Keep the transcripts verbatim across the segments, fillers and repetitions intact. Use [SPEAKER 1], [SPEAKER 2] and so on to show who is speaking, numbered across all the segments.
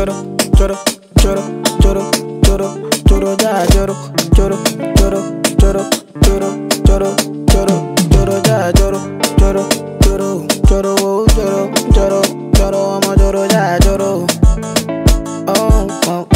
[SPEAKER 1] choro, choro, choro, choro, choro, choro, ja, choro, choro, choro, choro, choro, choro, choro, choro, ja, choro, choro, choro, choro, oh, choro, choro, choro, I'm a choro, ja, choro. Oh, oh,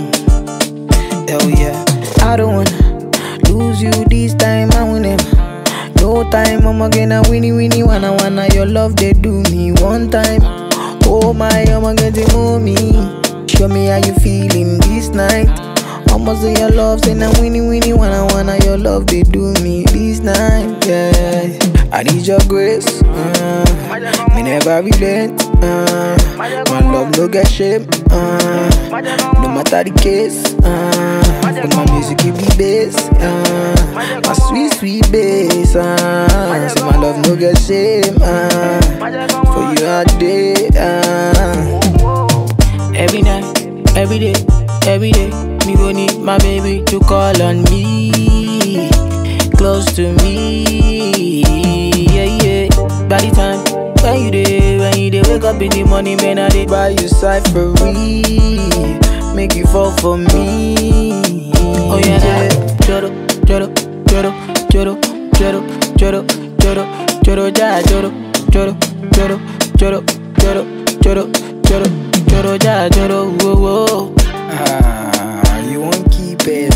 [SPEAKER 1] oh. Hell yeah. I don't wanna lose you this time, I win him. No time, I'm gonna winnie winnie wanna wanna your love they do me one time. Oh my, I'm gonna move me. Show me how you feeling this night. I'ma say your love, say now winnie winnie wanna wanna your love they do me this night. Yeah, I need your grace. Uh, me never relent. Uh, my love no get shame. Uh, no matter the case. Uh, but my music give me bass. Uh, my sweet sweet bass. Uh, say my love no get shame. Uh, for you all day. Uh. Every night, every day, every day, me gon' need my baby to call on me, close to me, yeah, yeah. By the time when you dey, when you dey wake up in the morning, man, I dey buy you cyphery, make you fall for me. Oh yeah, yeah. Choro, choro, choro, choro, choro, choro, choro, choro, ja, choro, choro, choro, choro, choro, choro, choro. Choro, ja, choro, whoa, whoa. Ah, you won't keep it.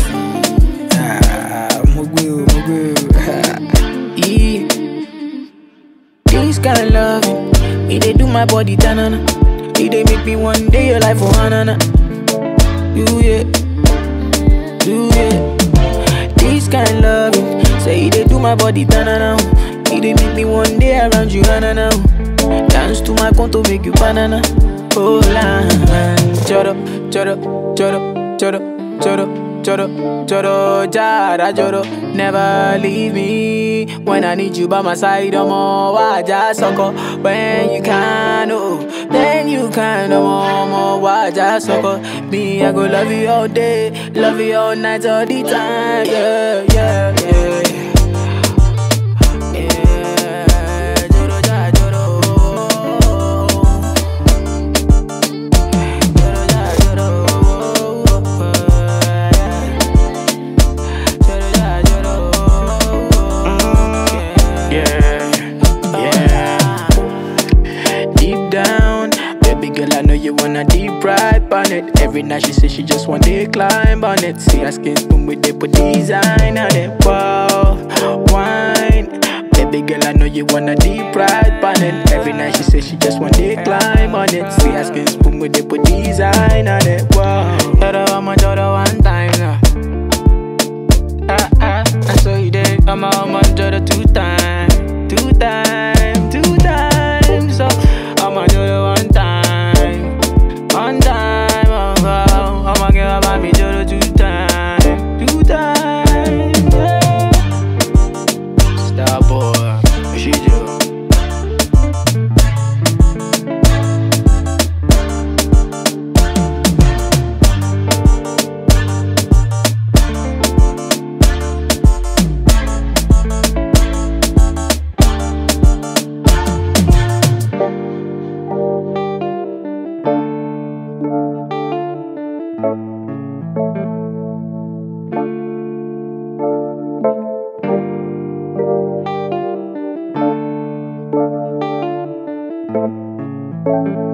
[SPEAKER 1] Ah, mugu, mugu. Yeah. This kind of loving, it dey do my body tanana. It dey make me one day your life for hanana. Do yeah, do yeah. This kind of loving, say it dey do my body tanana. It dey make me one day around you hanana. Dance to my conto, make you banana. Oh la, choro, choro, choro, choro, choro, choro, choro, jara, choro. Never leave me when I need you by my side. I'm all waja soko. When you can, oh, then you can. I'm all waja soko. Me, I go love you all day, love you all night, all the time. Yeah, yeah, yeah. You wanna deep ride on it. Every night she says she just want to climb on it. See her skin spoon with the put design on it. Wow, wine. Baby girl, I know you wanna deep ride on it. Every night she says she just want to climb on it. See her skin spoon with the put design on it. Wow, Joro, I'm a Joro one time now. Ah ah, I saw you there. I'm a I'm a Joro two times, two times, two times. So I'm a Joro one time. One time, oh, oh, I'ma give up on me Joro two times, two times, yeah. Star boy, what she do?
[SPEAKER 2] Thank you.